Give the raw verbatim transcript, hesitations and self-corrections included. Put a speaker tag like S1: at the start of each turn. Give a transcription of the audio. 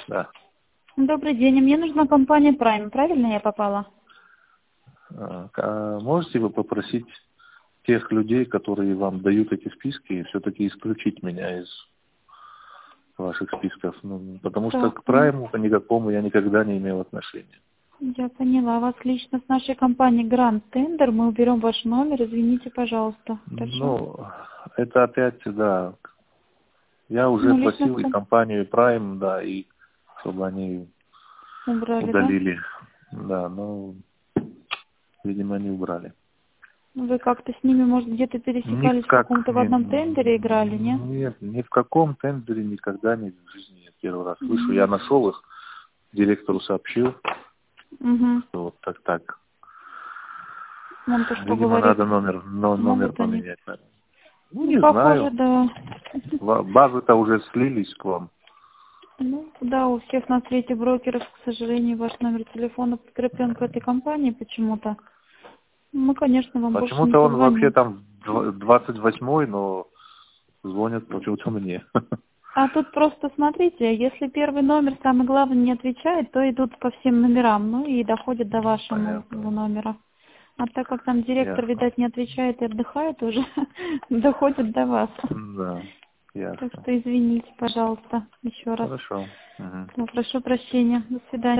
S1: Да.
S2: Добрый день. Мне нужна компания Prime. Правильно я попала?
S1: А, а можете вы попросить тех людей, которые вам дают эти списки, все-таки исключить меня из ваших списков? Ну, потому что к
S2: Так,
S1: Прайму никакому я никогда не имел отношения.
S2: я поняла. Вас лично с нашей компанией Grand Tender. Мы уберем ваш номер. Извините, пожалуйста. Хорошо?
S1: Ну, это опять, да. Я уже
S2: Ну, лично
S1: просил
S2: с
S1: и
S2: ком-
S1: компанию Prime, да, и чтобы они
S2: убрали, да?
S1: удалили. Да, но, видимо, не убрали.
S2: Вы как-то с ними, может, где-то пересекались в
S1: Никак
S2: каком-то в
S1: не,
S2: одном тендере играли, не?
S1: нет, ни в каком тендере никогда не в жизни я первый раз слышу.
S2: Угу.
S1: Я нашел их, директору сообщил,
S2: Угу.
S1: что вот так так.
S2: Он то что
S1: Видимо,
S2: говорит?
S1: надо номер, но, номер
S2: Могут они?
S1: поменять. Надо. Ну,
S2: Ну,
S1: не
S2: похоже,
S1: знаю.
S2: да.
S1: Ва- Базы-то уже слились к вам.
S2: Ну, да, у всех на свете брокеров, к сожалению, ваш номер телефона прикреплен к этой компании почему-то. Мы, конечно, вам больше не
S1: Почему-то он вообще
S2: позвоним.
S1: там дв- двадцать восьмой, но звонят почему-то мне.
S2: А тут просто смотрите, если первый номер, самый главный, не отвечает, то идут по всем номерам, ну и доходят до вашего
S1: Понятно.
S2: номера. А так как там директор,
S1: Ясно.
S2: видать, не отвечает и отдыхает уже, доходит до вас.
S1: Да,
S2: Так
S1: ясно.
S2: что извините, пожалуйста, еще раз.
S1: Хорошо. Мгм.
S2: Ну, прошу прощения. До свидания.